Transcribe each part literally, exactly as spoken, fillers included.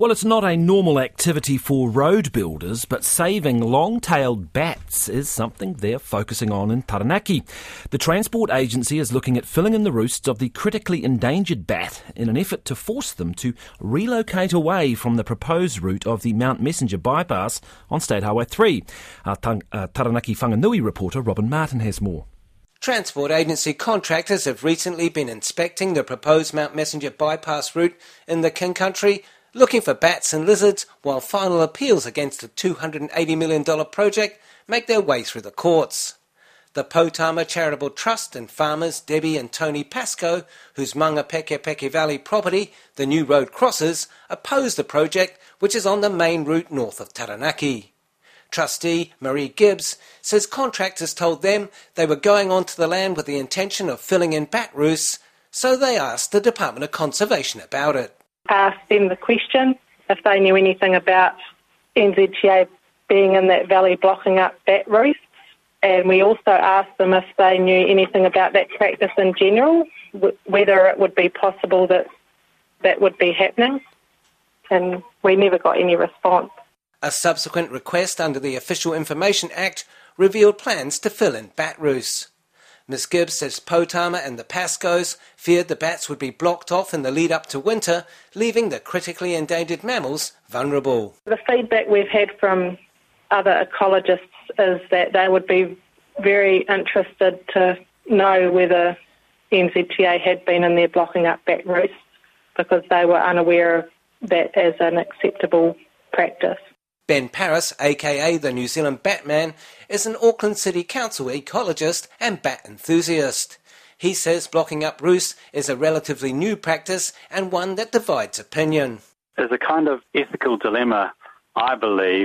Well, it's not a normal activity for road builders, but saving long-tailed bats is something they're focusing on in Taranaki. The Transport Agency is looking at filling in the roosts of the critically endangered bat in an effort to force them to relocate away from the proposed route of the Mount Messenger bypass on State Highway three. Our Tang- uh, Taranaki Whanganui reporter Robin Martin has more. Transport Agency contractors have recently been inspecting the proposed Mount Messenger bypass route in the King Country, looking for bats and lizards, while final appeals against the two hundred eighty million dollars project make their way through the courts. The Potama Charitable Trust and farmers Debbie and Tony Pascoe, whose Manga Peke Peke Valley property, the new road crosses, oppose the project, which is on the main route north of Taranaki. Trustee Marie Gibbs says contractors told them they were going onto the land with the intention of filling in bat roosts, so they asked the Department of Conservation about it. Asked them the question if they knew anything about N Z T A being in that valley blocking up bat roosts, and we also asked them if they knew anything about that practice in general, w- whether it would be possible that that would be happening, and we never got any response. A subsequent request under the Official Information Act revealed plans to fill in bat roosts. Miz Gibbs says Potama and the Pascoes feared the bats would be blocked off in the lead up to winter, leaving the critically endangered mammals vulnerable. The feedback we've had from other ecologists is that they would be very interested to know whether N Z T A had been in there blocking up bat roosts, because they were unaware of that as an acceptable practice. Ben Paris, aka the New Zealand Batman, is an Auckland City Council ecologist and bat enthusiast. He says blocking up roosts is a relatively new practice and one that divides opinion. There's a kind of ethical dilemma, I believe,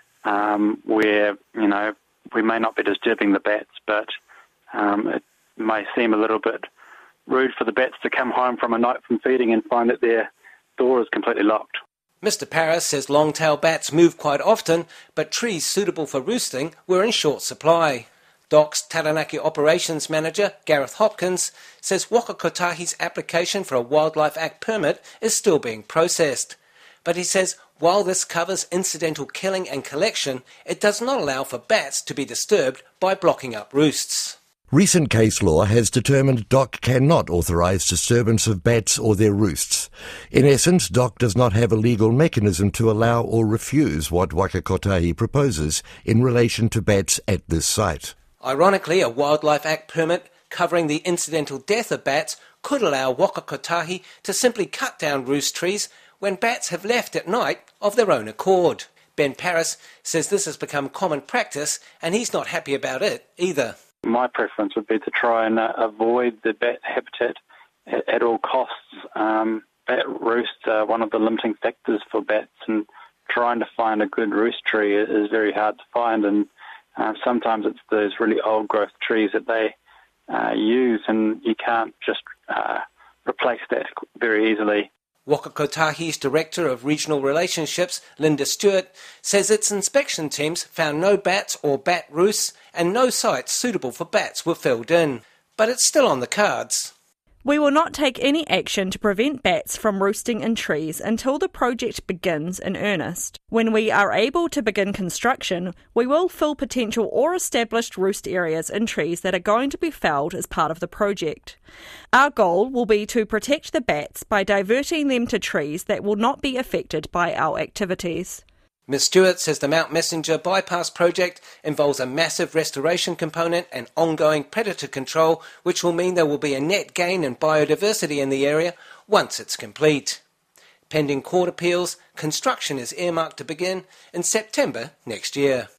um, where, you know, we may not be disturbing the bats, but um, it may seem a little bit rude for the bats to come home from a night from feeding and find that their door is completely locked. Mister Paris says long-tailed bats move quite often, but trees suitable for roosting were in short supply. D O C's Taranaki Operations Manager, Gareth Hopkins, says Waka Kotahi's application for a Wildlife Act permit is still being processed. But he says while this covers incidental killing and collection, it does not allow for bats to be disturbed by blocking up roosts. Recent case law has determined D O C cannot authorise disturbance of bats or their roosts. In essence, D O C does not have a legal mechanism to allow or refuse what Waka Kotahi proposes in relation to bats at this site. Ironically, a Wildlife Act permit covering the incidental death of bats could allow Waka Kotahi to simply cut down roost trees when bats have left at night of their own accord. Ben Paris says this has become common practice and he's not happy about it either. My preference would be to try and uh, avoid the bat habitat at, at all costs. Um, bat roosts are one of the limiting factors for bats, and trying to find a good roost tree is very hard to find, and uh, sometimes it's those really old growth trees that they uh, use, and you can't just uh, replace that very easily. Waka Kotahi's Director of Regional Relationships, Linda Stewart, says its inspection teams found no bats or bat roosts and no sites suitable for bats were filled in. But it's still on the cards. We will not take any action to prevent bats from roosting in trees until the project begins in earnest. When we are able to begin construction, we will fill potential or established roost areas in trees that are going to be felled as part of the project. Our goal will be to protect the bats by diverting them to trees that will not be affected by our activities. Miz Stewart says the Mount Messenger bypass project involves a massive restoration component and ongoing predator control, which will mean there will be a net gain in biodiversity in the area once it's complete. Pending court appeals, construction is earmarked to begin in September next year.